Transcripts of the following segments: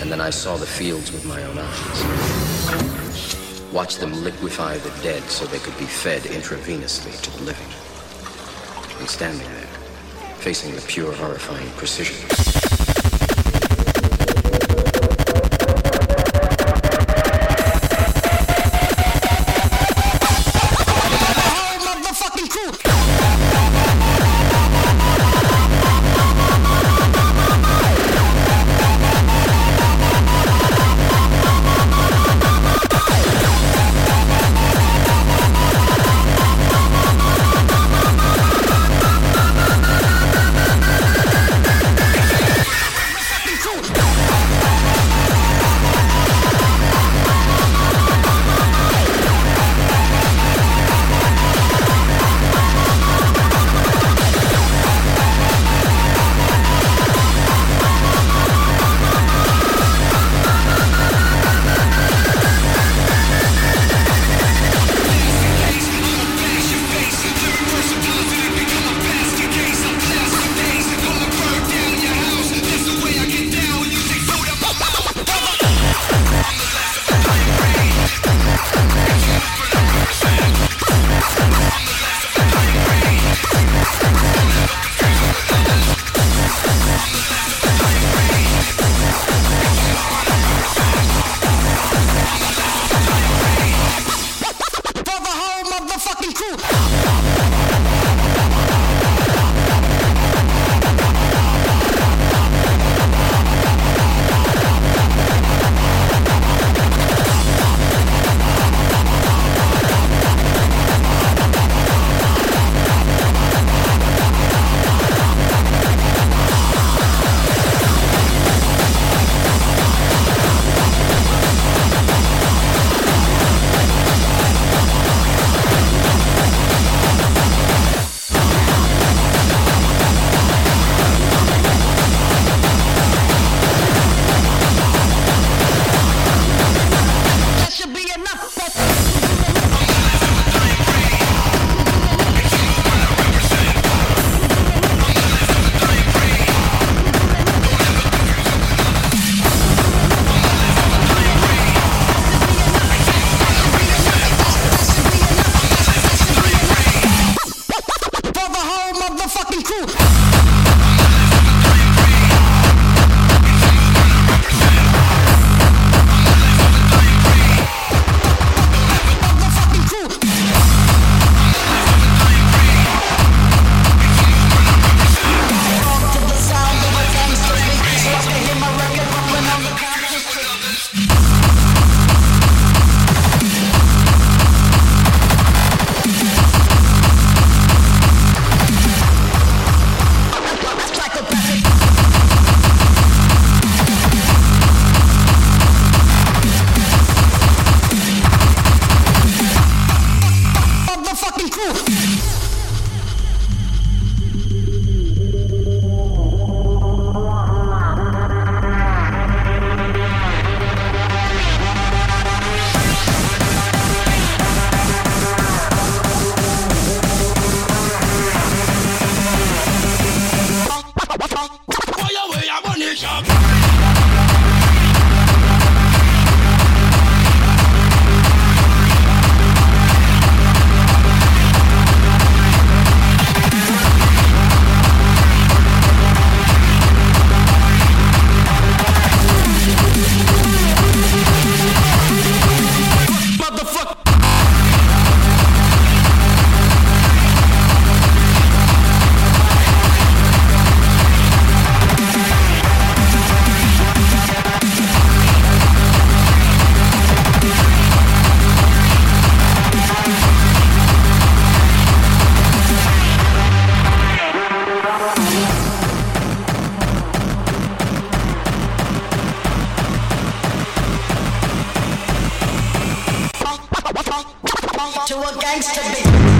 And then I saw the fields with my own eyes. Watched them liquefy the dead so they could be fed intravenously to the living. And standing there, facing the pure, horrifying precision. To a gangster bitch.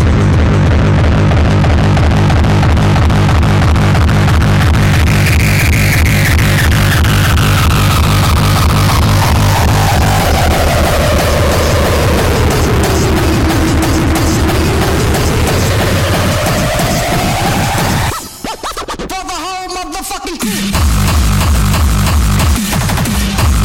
For the whole motherfucking crew.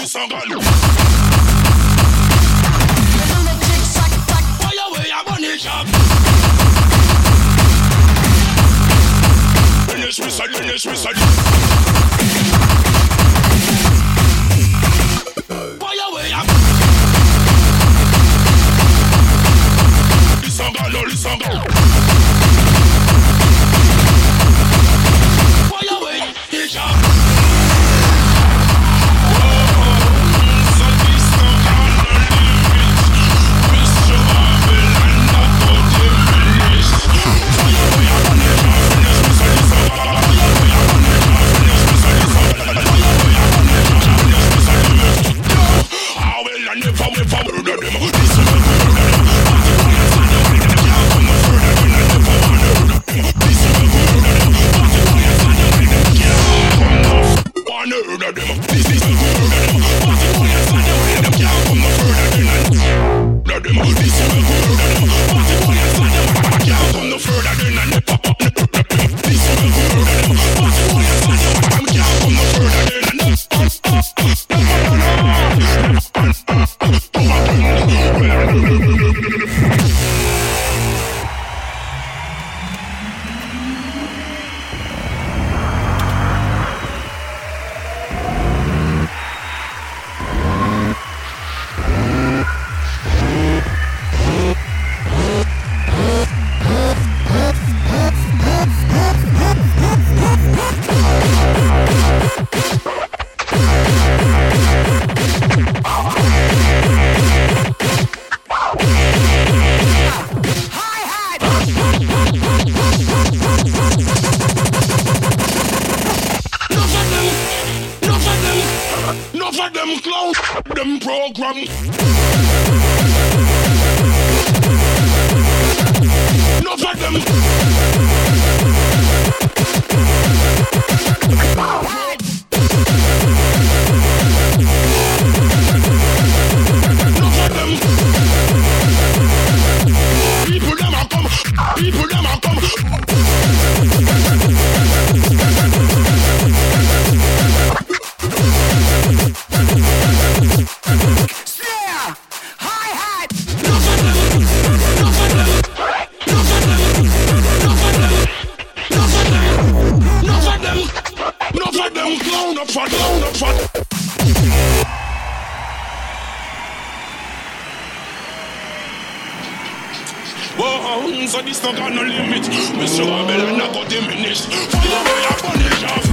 So this no got no limit. Mr. Babylon not got diminish. Fire away up on it off.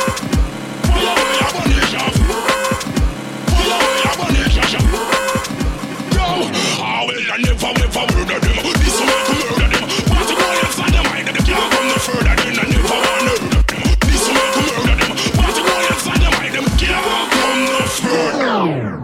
Fire away up on it off. Fire away up on it off. Yo, I will never murder them. This will make murder them. Party boy inside the mind that they can't come no further. Then I never want murder them. This will make murder them. Party boy inside the mind them can't come no further.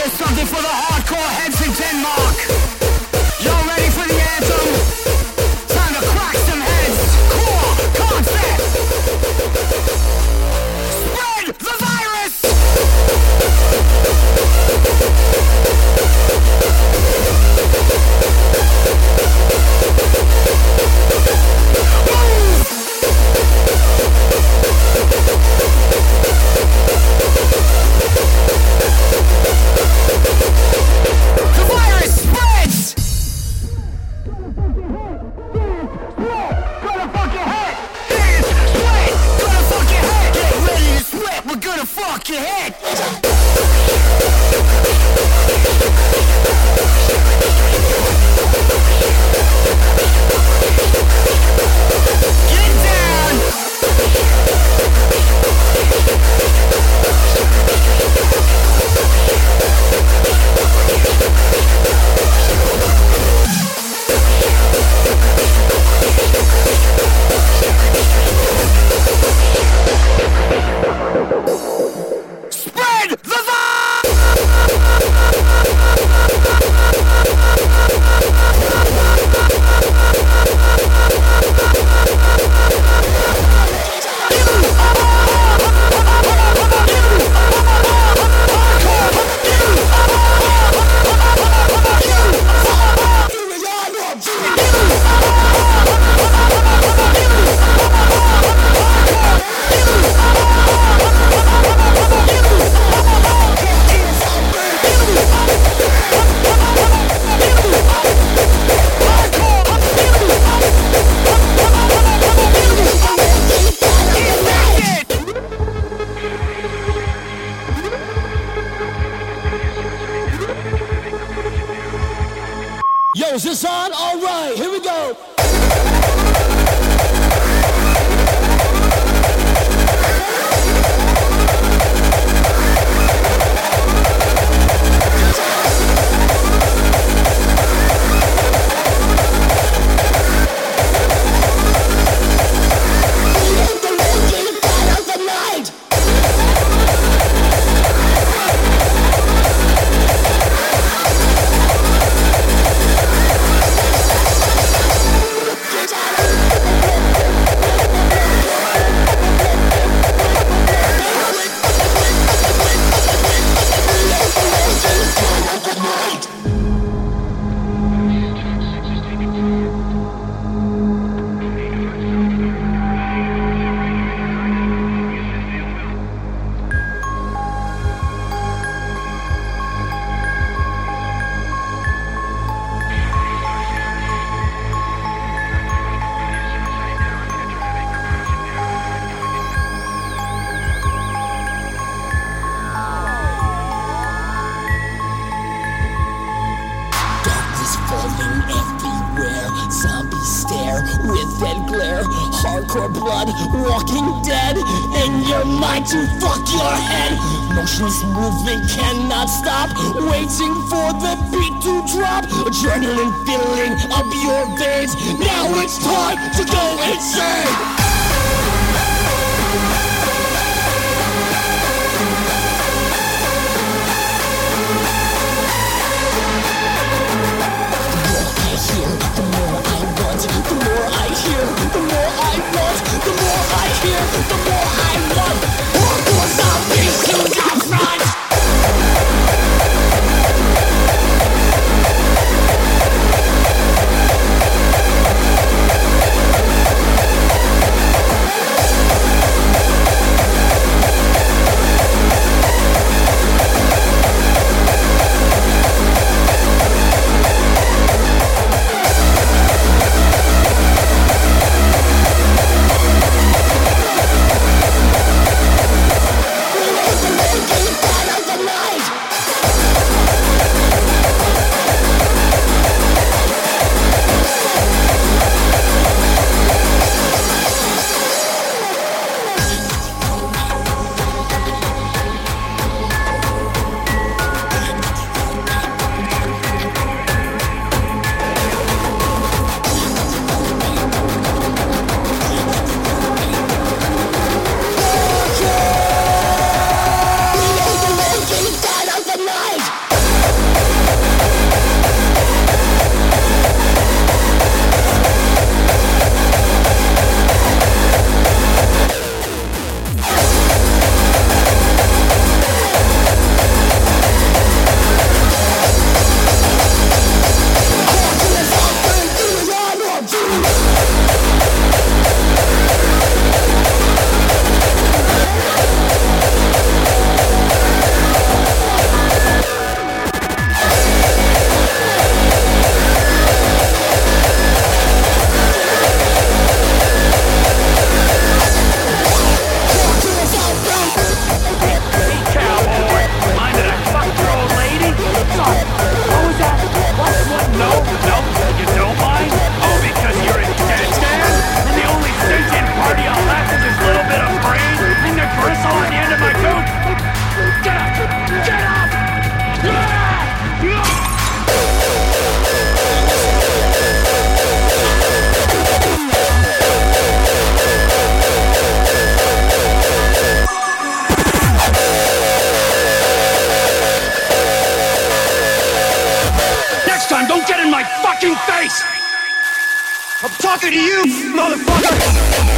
something for the hardcore heads in Denmark. Y'all ready for the anthem? Time to crack some heads. Core concept. Spread the virus. The virus spreads! Gonna fuck your head! Dance, sweat, gonna fuck your head! Get ready to sweat, we're gonna fuck your head! Get down! Spread the Yo, is this on? All right, here we go. hardcore blood, walking dead in your mind to fuck your head. Motionless movement cannot stop, waiting for the beat to drop. Adrenaline filling up your veins, now it's time to go insane. The more I hear, the more I want. The more I hear, the more I want. Hardcore zombies to the front. Next time, don't get in my fucking face! I'm talking to you, motherfucker!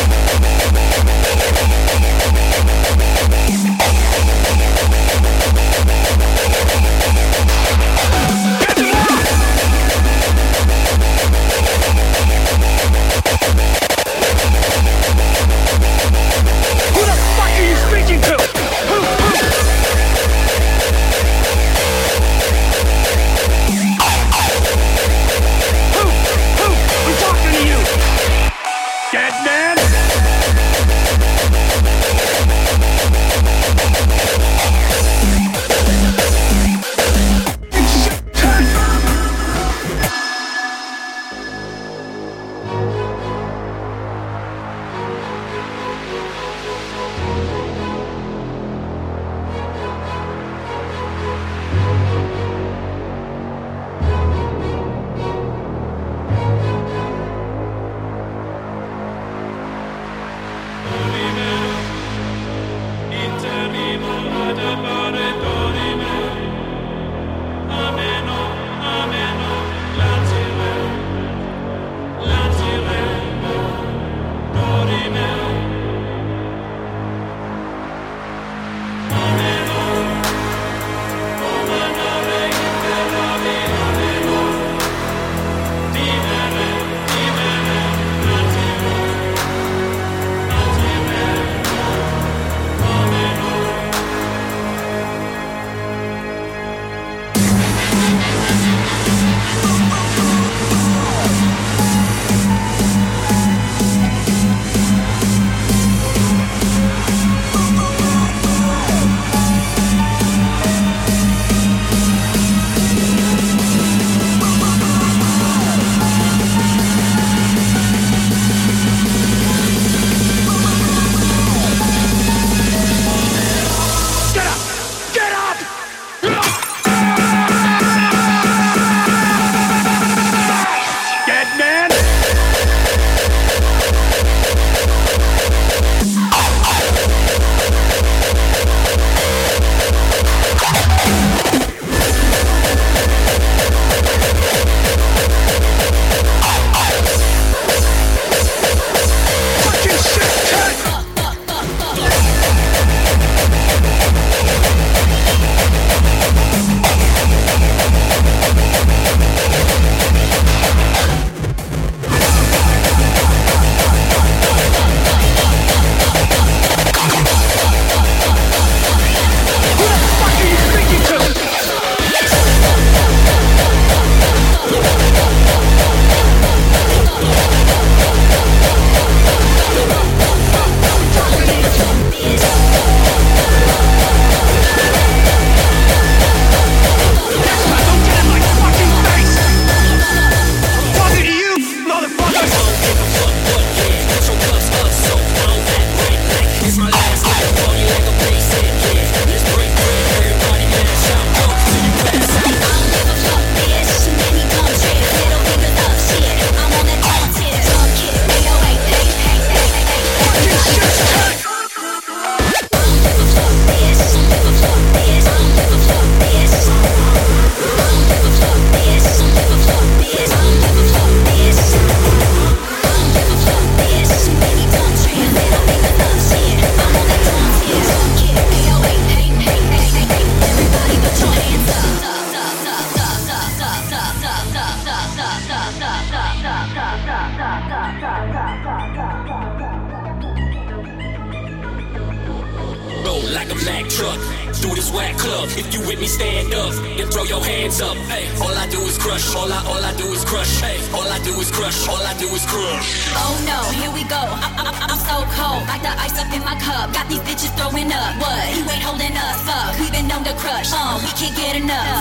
Like a Mack truck through this whack club. If you with me, stand up and throw your hands up. Hey, all I do is crush. All I do is crush. Hey, all I do is crush. All I do is crush. Oh no, here we go. I'm so cold, like the ice up in my cup. Got these bitches throwing up. What? You ain't holding us. Fuck, we been known to crush. We can't get enough.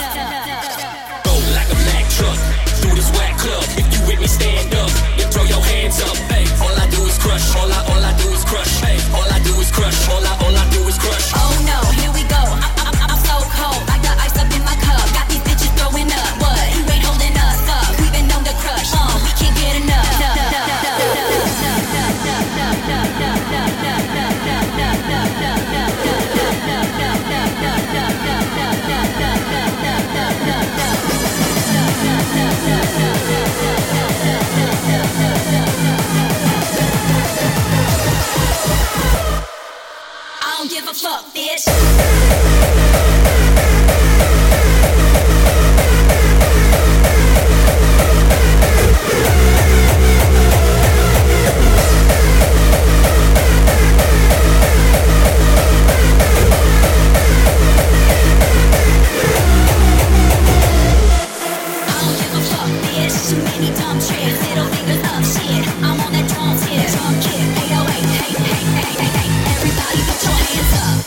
Roll like a Mack truck through this whack club. If you with me, stand up and throw your hands up. Hey, all I do is crush. All I do is crush. Hey, all I do is crush. All I do is crush. Oh no, here we go. I'm so cold, like the ice up in my cup. Got these bitches throwing up. What? You ain't holding us. Fuck, we been known to crush. We can't get enough. fuck, bitch. Too many dumb tricks, little fingers up shit. I'm on that drum tip, drum kick, 808, hey, everybody put your hands up.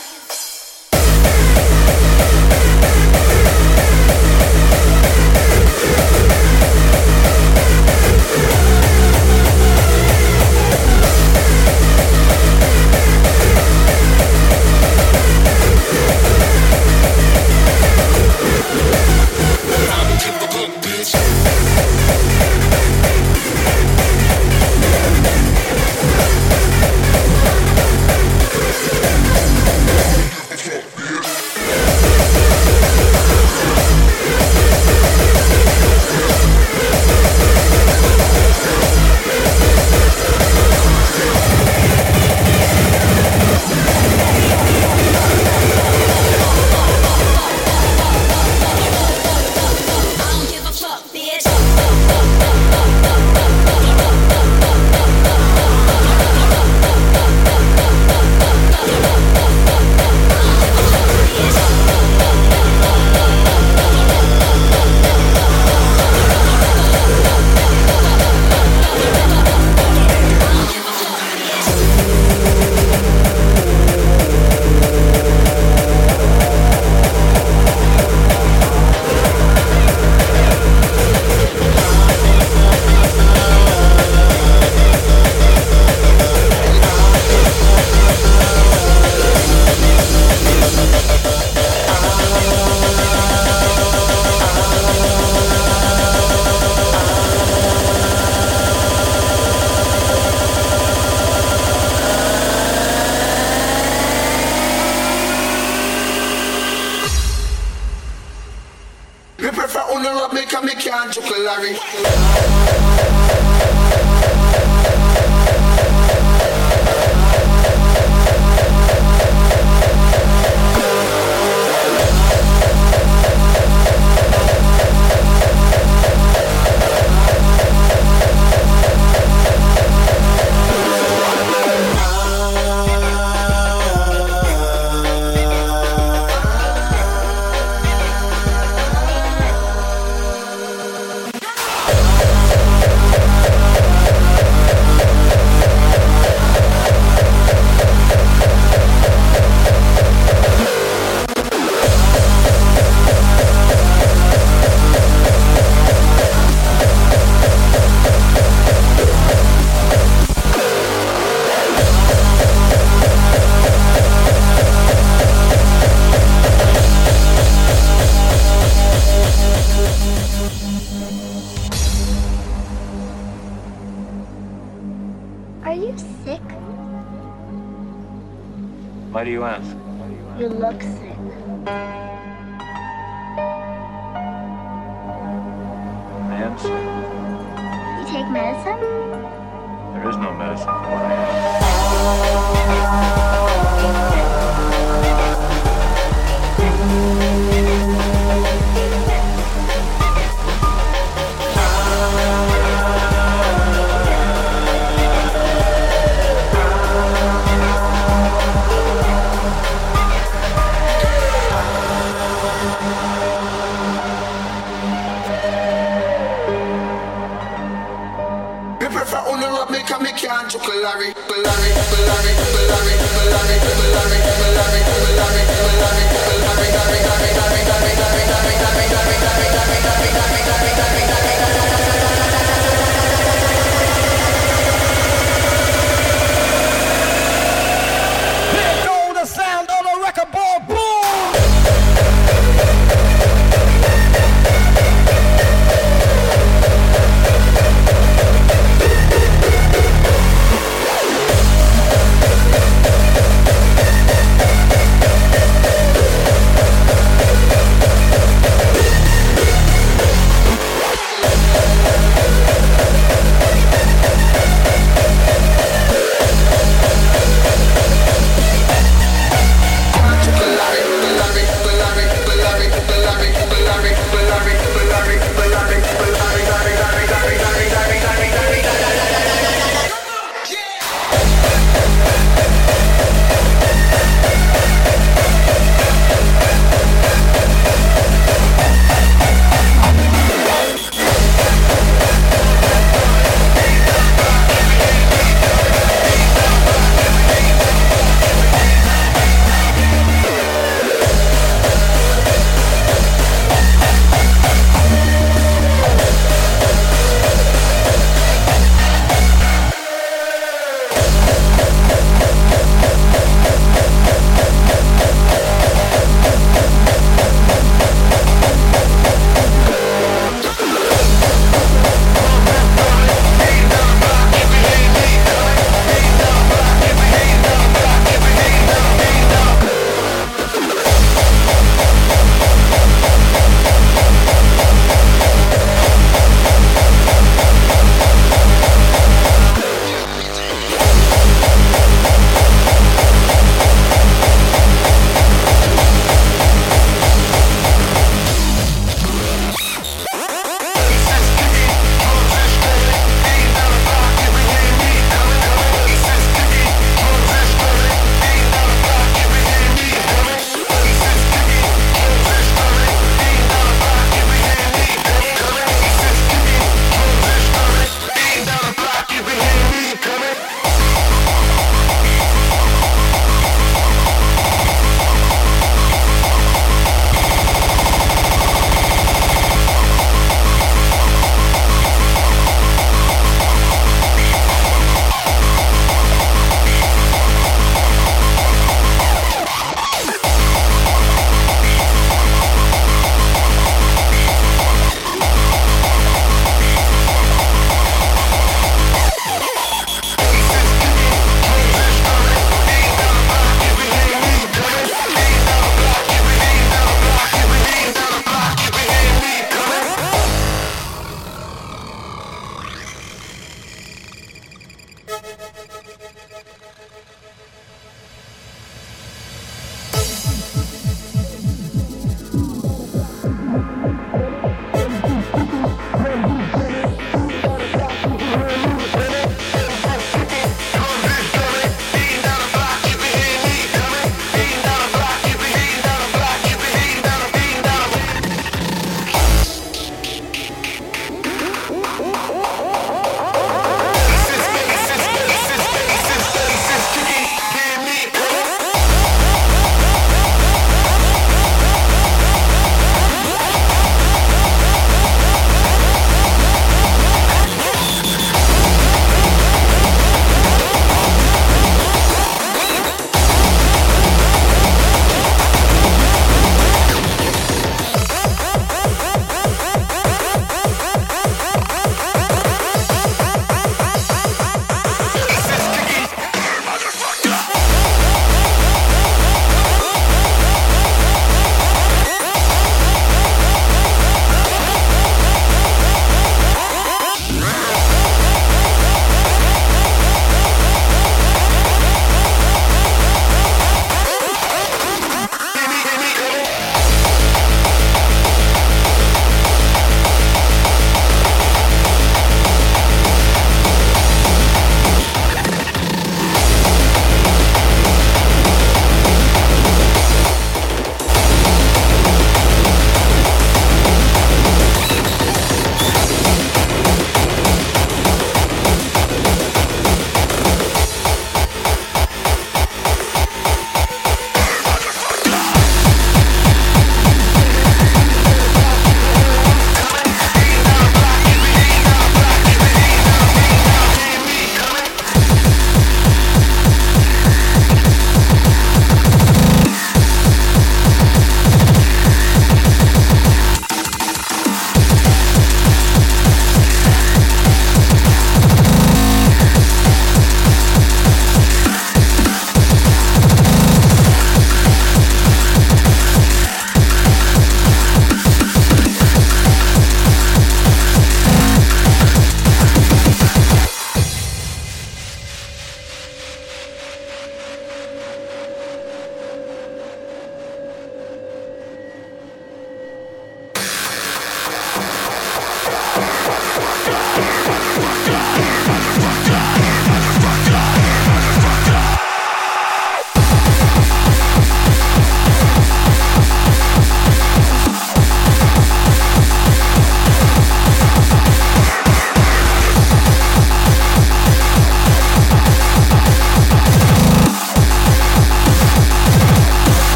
Are you sick? Why do you ask? You look sick. I am sick. You take medicine? There is no medicine for what I Hey!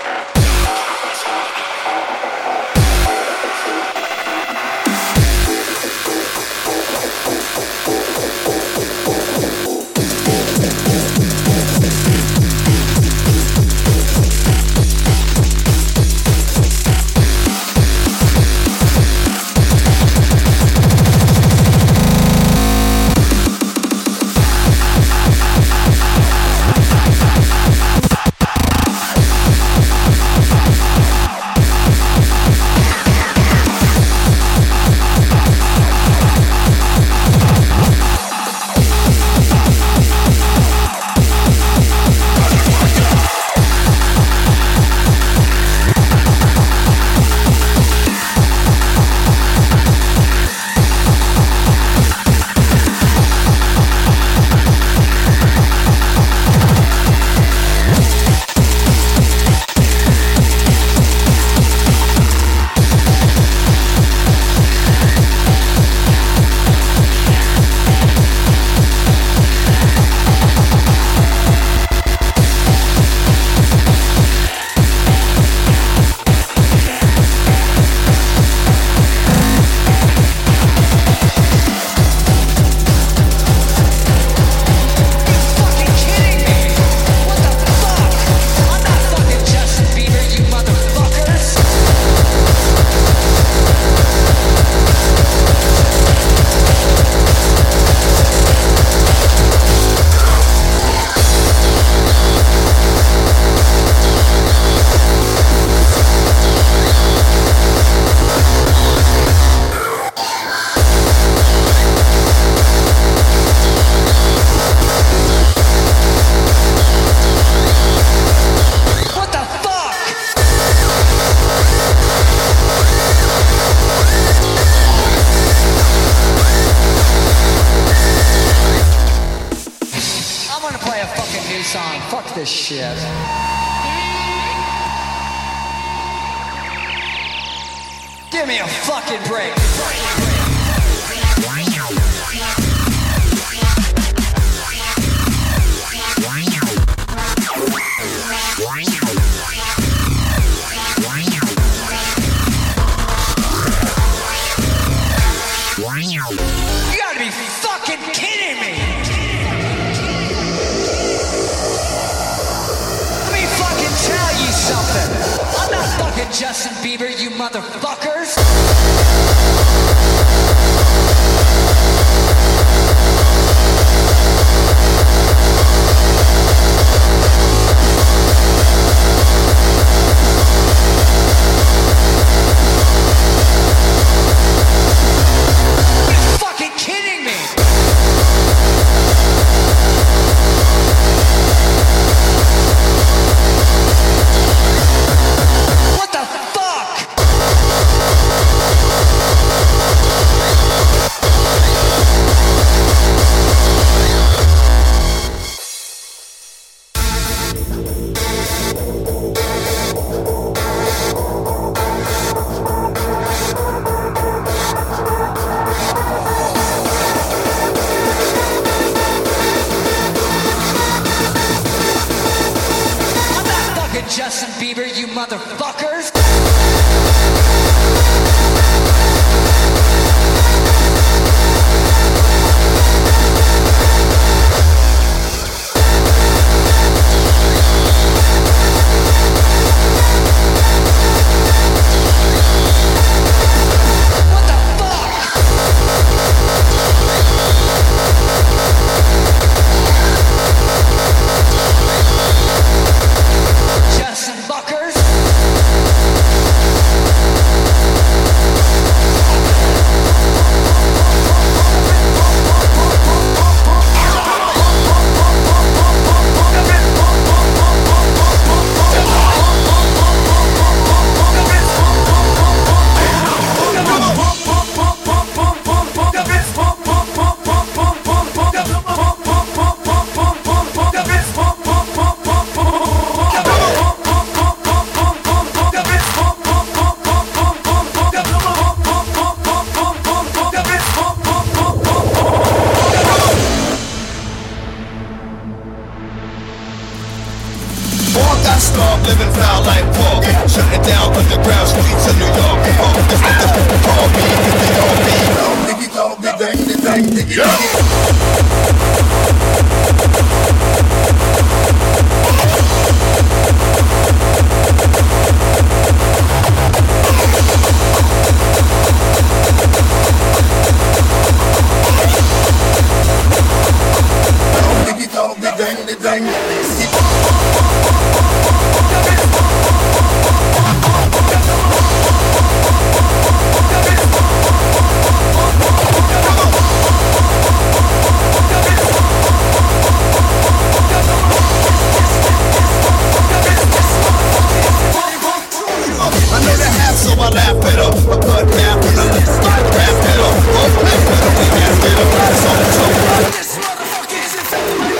this shit. Give me a fucking break. You gotta be fucking kidding me! Let me fucking tell you something. I'm not fucking Justin Bieber, you motherfuckers! Justin Bieber, you motherfuckers! What the fuck? Justin Buckers. underground streets of New York. This nigga call me, cause they all be. Diggy dog, dang, diggy. Dang. I know the half, so I laugh it up. I cut math and I start wrap it up. Both play for the week after it. So this motherfucker is infected my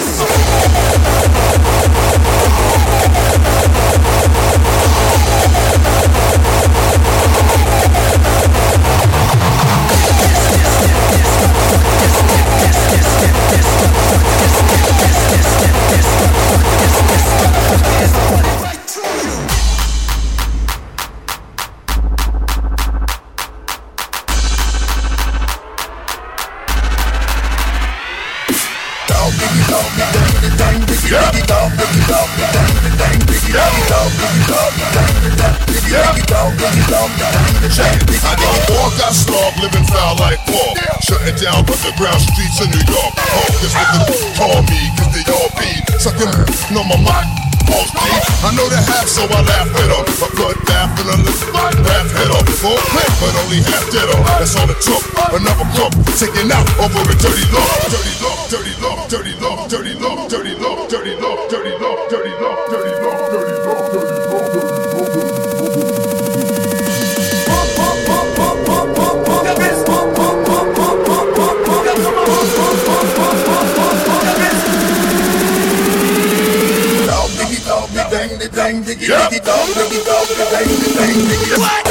I don't walk, I slog, living foul like Paul. Shutting down underground streets of New York. Oh, this nigga call me, cause they all be sucking on my mind. Balls deep. I know the half, so I laugh it up. A blood bath and a lip half head up. Full clip, but only half dead up. That's all it took. Another crook taken out over a dirty look. Dirty look, dirty look, dirty look, dirty look, dirty look, dirty look, dirty look, dirty look, dirty look, dirty look, dirty look. Dang, diggy, diggy, dog, dang, diggy. What?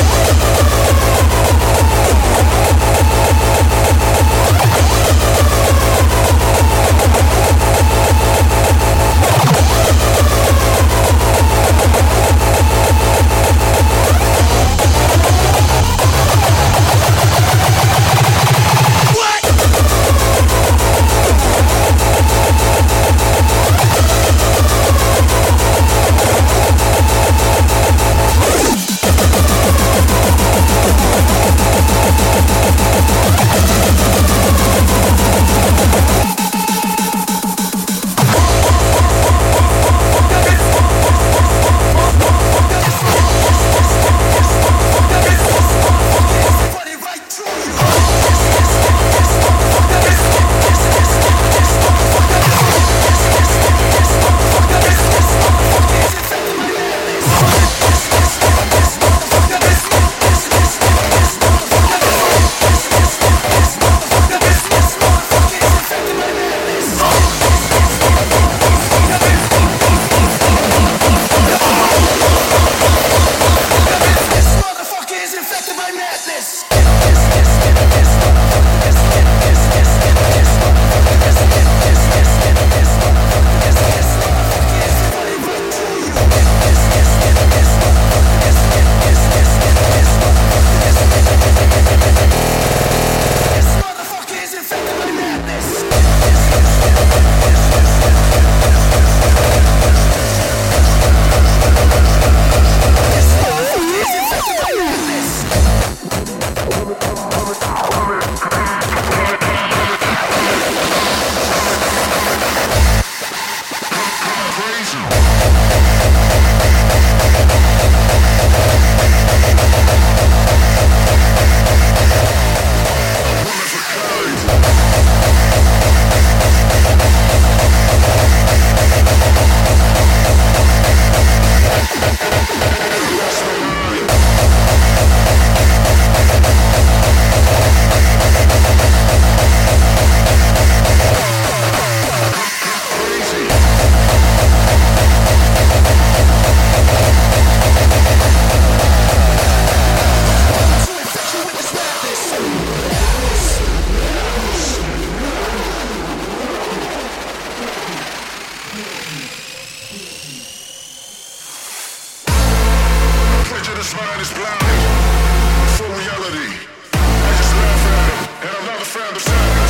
his mind is blind for reality. I just laugh at him, and I've never found the sadness.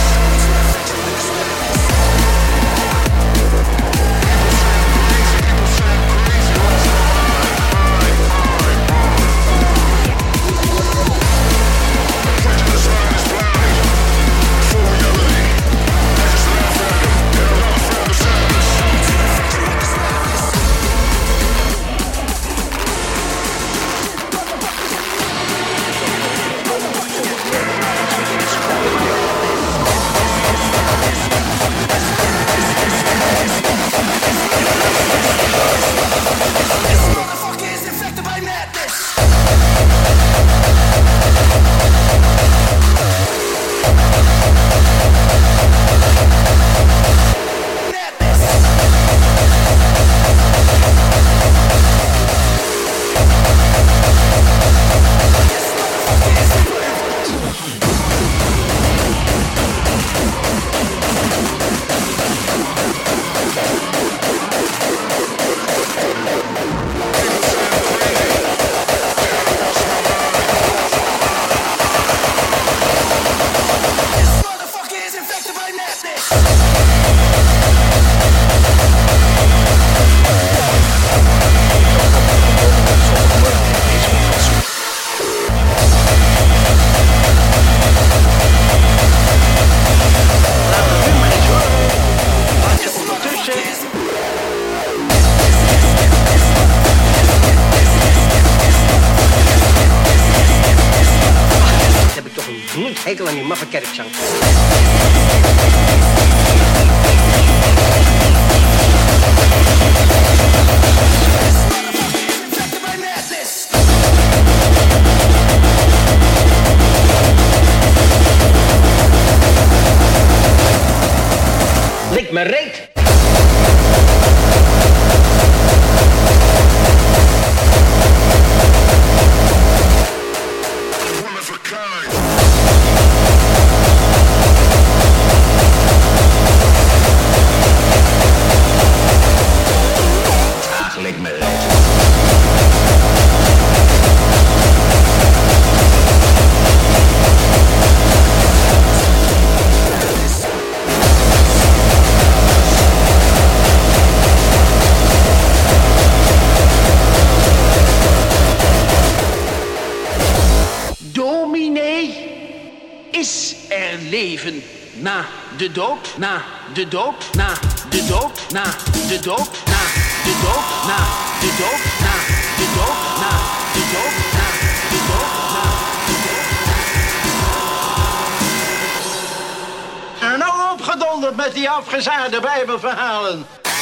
Hekel aan die maffe kerkzang. Lik me reet! Leven na de dood, na de dood, na de dood, na de dood, na de dood, na de dood, na de dood, na de dood, na de dood, na de dood. En nou opgedonderd met die afgezaagde Bijbelverhalen.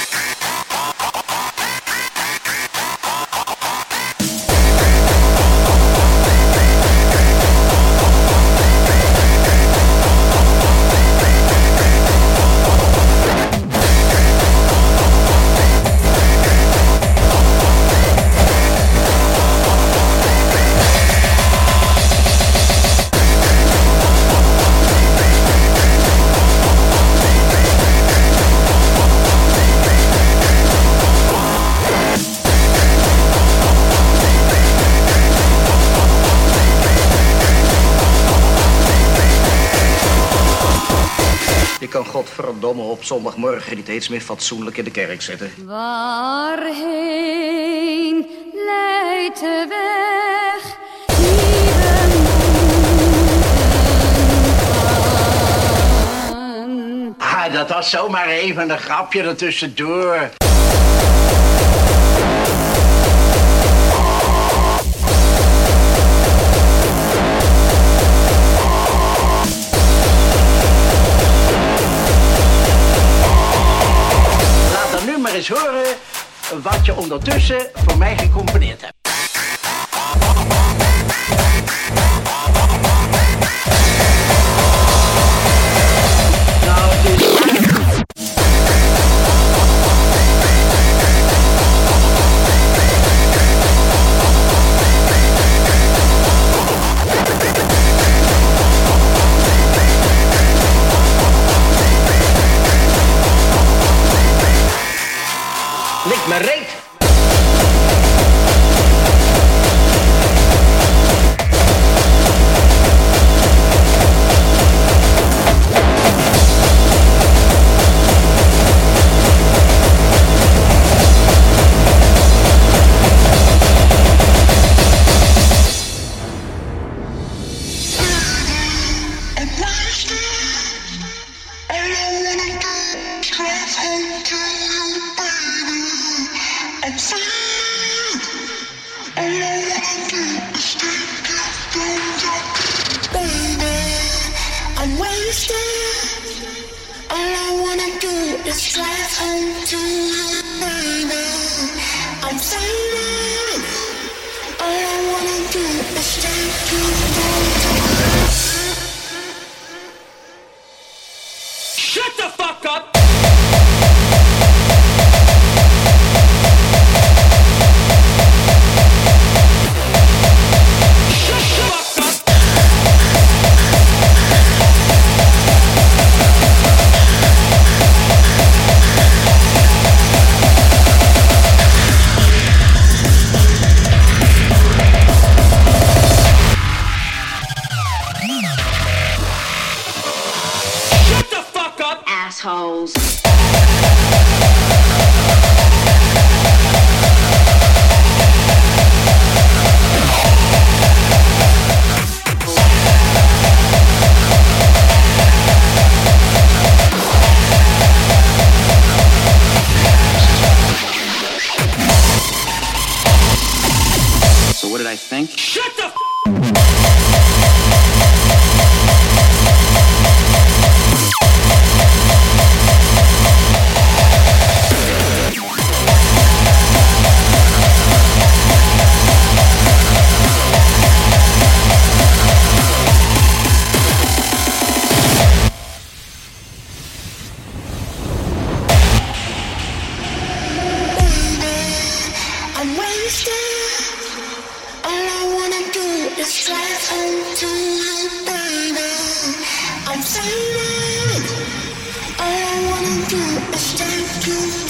Je kan godverdomme op zondagmorgen niet eens meer fatsoenlijk in de kerk zitten. Waarheen leidt de weg die we moeten gaan? Ah, dat was zomaar even een grapje ertussendoor. Maar eens horen wat je ondertussen voor mij gecomponeerd hebt. Nou, het is... Lik me reet! wasted. All I wanna do is drive home to you. I'm fading. All I wanna do is take you home. Shut the fuck up! Assholes. So what did I think? Shut the I'm fading. All I wanna do is take you